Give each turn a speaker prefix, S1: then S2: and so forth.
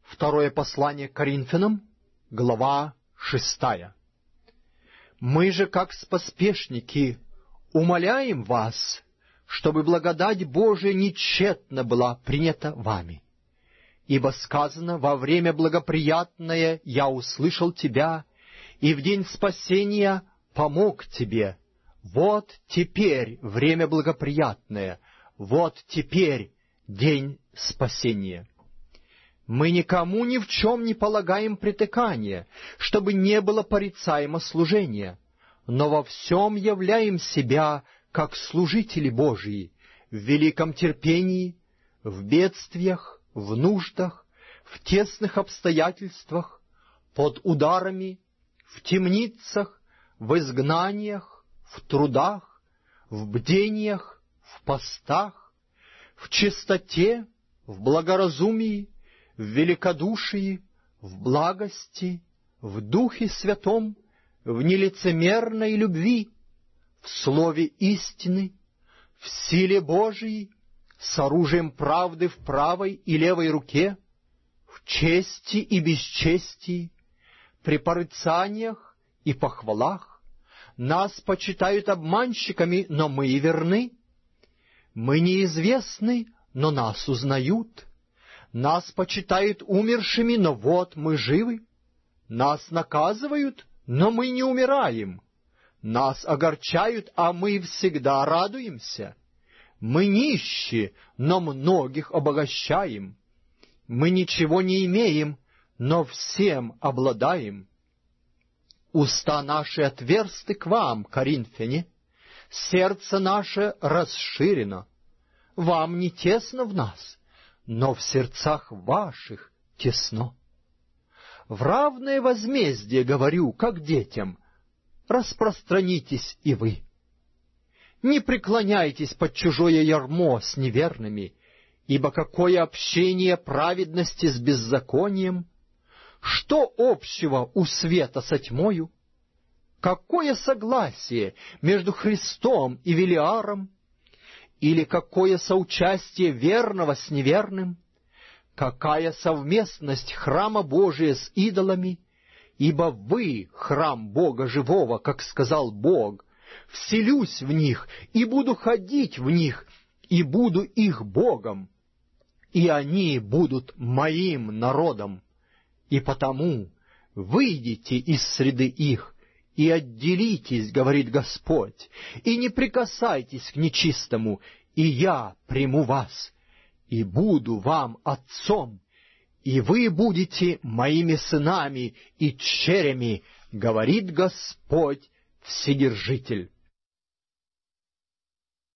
S1: Второе послание к Коринфянам, глава 6. Мы же, как споспешники, умоляем вас, чтобы благодать Божия нечетно была принята вами. Ибо сказано: «Во время благоприятное я услышал тебя, и в день спасения помог тебе». Вот теперь время благоприятное, вот теперь день спасения. Мы никому ни в чем не полагаем притыкания, чтобы не было порицаемо служения, но во всем являем себя, как служители Божии, в великом терпении, в бедствиях, в нуждах, в тесных обстоятельствах, под ударами, в темницах, в изгнаниях, в трудах, в бдениях, в постах, в чистоте, в благоразумии, в великодушии, в благости, в Духе Святом, в нелицемерной любви, в слове истины, в силе Божией, с оружием правды в правой и левой руке, в чести и бесчестии, при порицаниях и похвалах. Нас почитают обманщиками, но мы и верны. Мы неизвестны, но нас узнают. Нас почитают умершими, но вот мы живы. Нас наказывают, но мы не умираем. Нас огорчают, а мы всегда радуемся. Мы нищи, но многих обогащаем. Мы ничего не имеем, но всем обладаем. Уста наши отверсты к вам, коринфяне, сердце наше расширено. Вам не тесно в нас, но в сердцах ваших тесно. В равное возмездие говорю, как детям, распространитесь и вы. Не преклоняйтесь под чужое ярмо с неверными, ибо какое общение праведности с беззаконием? Что общего у света со тьмою? Какое согласие между Христом и Велиаром? Или какое соучастие верного с неверным? Какая совместность храма Божия с идолами? Ибо вы — храм Бога живого, как сказал Бог. Вселюсь в них, и буду ходить в них, и буду их Богом, и они будут моим народом. И потому выйдите из среды их, и отделитесь, говорит Господь, и не прикасайтесь к нечистому, и я приму вас, и буду вам отцом, и вы будете моими сынами и дщерями, говорит Господь Вседержитель.